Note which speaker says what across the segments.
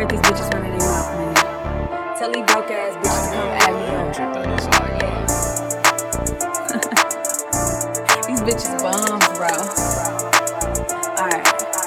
Speaker 1: heard these bitches running their mouth, man. Tell these broke ass bitches to come at me. These bitches bums, bro. Alright.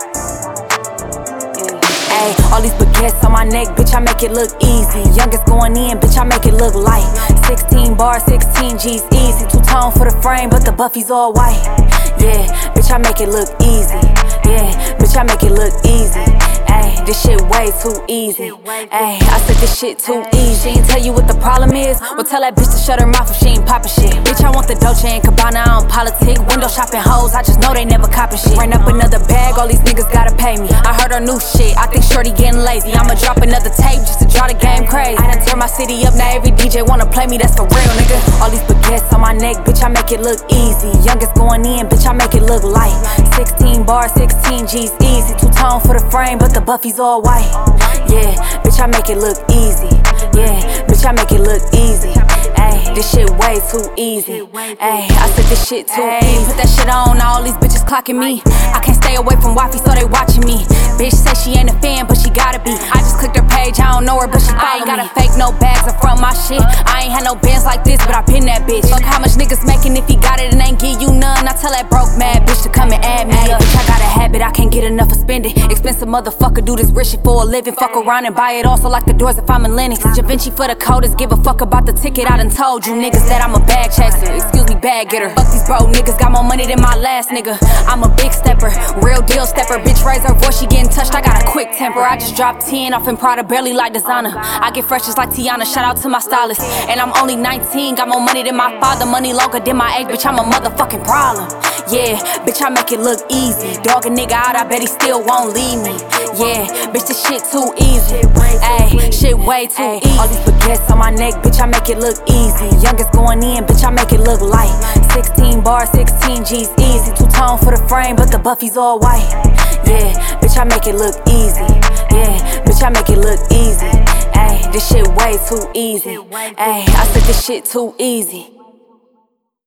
Speaker 2: Ayy, all these baguettes on my neck, bitch, I make it look easy. Youngest going in, bitch, I make it look light. 16 bars, 16 G's, easy. Two-tone for the frame, but the Buffy's all white. Yeah, bitch, I make it look easy. Yeah, bitch, I make it look easy. Ayy, this shit way too easy. Ayy, I said this shit too easy. She ain't tell you what the problem is? Well, tell that bitch to shut her mouth if she ain't poppin' shit. Bitch, I want the Dolce and Gabbana, I don't politic. Window shopping hoes, I just know they never coppin' shit. Ran up another bag, all these niggas gotta pay me. I heard her new shit, I think shorty getting lazy. I'ma drop another tape just to draw the game crazy. I done turn my city up, now every DJ wanna play me, that's for real, nigga. All these baguettes on my neck, bitch, I make it look easy. Youngest going in, bitch, I make it look light. 16 bars, 16 G's, easy. Two-tone for the frame, but the Buffy's all white. Yeah, bitch, I make it look easy. Yeah, bitch, I make it look easy. Ayy, this shit way too easy. Ayy, I said this shit too easy. Put that shit on, now all these bitches clocking me. I can't stay away from wifey, so they watching me. Bitch say she ain't a fan, but she gotta be. I just clicked her page, I don't know her, but she follow me. I ain't gotta fake no bags in front of my shit. I ain't had no bands like this, but I been that bitch. Fuck how much niggas making if he got it and ain't give you none. I tell that broke mad bitch to come and add me up. Bitch, I got a habit, I can't get enough of spending. Expensive motherfucker, do this rich shit for a living. Fuck around and buy it also like the doors if I'm in Lennox. Javinci for the coders, give a fuck about the ticket. I done told you niggas that I'm a bag chaser. Excuse me, bag getter. Fuck these bro niggas, got more money than my last nigga. I'm a big stepper, real deal stepper. Bitch raise her voice, she getting touched, I got a quick temper. I just dropped 10 off in Prada, barely like designer. I get fresh just like Tiana, shout out to my stylist. And I'm only 19, got more money than my father. Money longer than my age, bitch, I'm a motherfucking problem. Yeah, bitch, I make it look easy. Dog a nigga out, I bet he still won't leave me. Yeah, bitch, this shit too easy. Ayy, shit way too easy. All these baguettes on my neck, bitch, I make it look easy. Youngest going in, bitch, I make it look light. 16 bars, 16 G's, easy. Two-tone for the frame, but the Buffy's all white. Yeah, bitch, I make it look easy. Yeah, bitch, I make it look easy. Ayy, this shit way too easy. Ayy, I said this shit too easy.